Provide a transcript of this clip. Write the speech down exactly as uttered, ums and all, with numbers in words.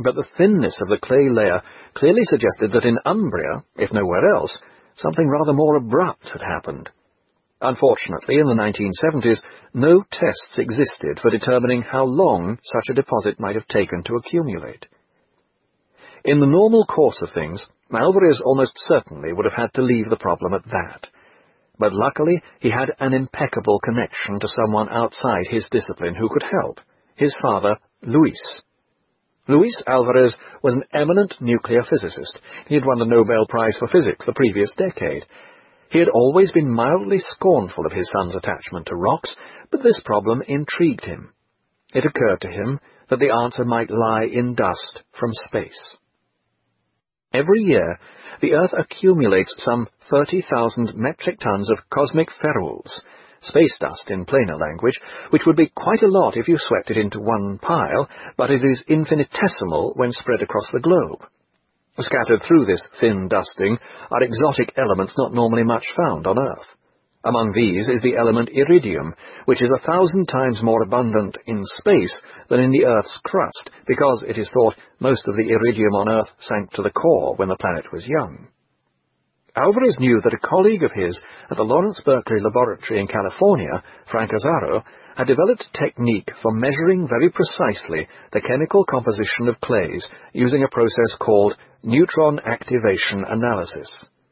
But the thinness of the clay layer clearly suggested that in Umbria, if nowhere else, something rather more abrupt had happened. Unfortunately, in the nineteen seventies, no tests existed for determining how long such a deposit might have taken to accumulate. In the normal course of things, Alvarez almost certainly would have had to leave the problem at that. But luckily, he had an impeccable connection to someone outside his discipline who could help, his father, Luis. Luis Alvarez was an eminent nuclear physicist. He had won the Nobel Prize for Physics the previous decade. He had always been mildly scornful of his son's attachment to rocks, but this problem intrigued him. It occurred to him that the answer might lie in dust from space. Every year, the Earth accumulates some thirty thousand metric tons of cosmic ferules, space dust in plainer language, which would be quite a lot if you swept it into one pile, but it is infinitesimal when spread across the globe. Scattered through this thin dusting are exotic elements not normally much found on Earth. Among these is the element iridium, which is a thousand times more abundant in space than in the Earth's crust, because it is thought most of the iridium on Earth sank to the core when the planet was young. Alvarez knew that a colleague of his at the Lawrence Berkeley Laboratory in California, Frank Azzaro, had developed a technique for measuring very precisely the chemical composition of clays using a process called neutron activation analysis.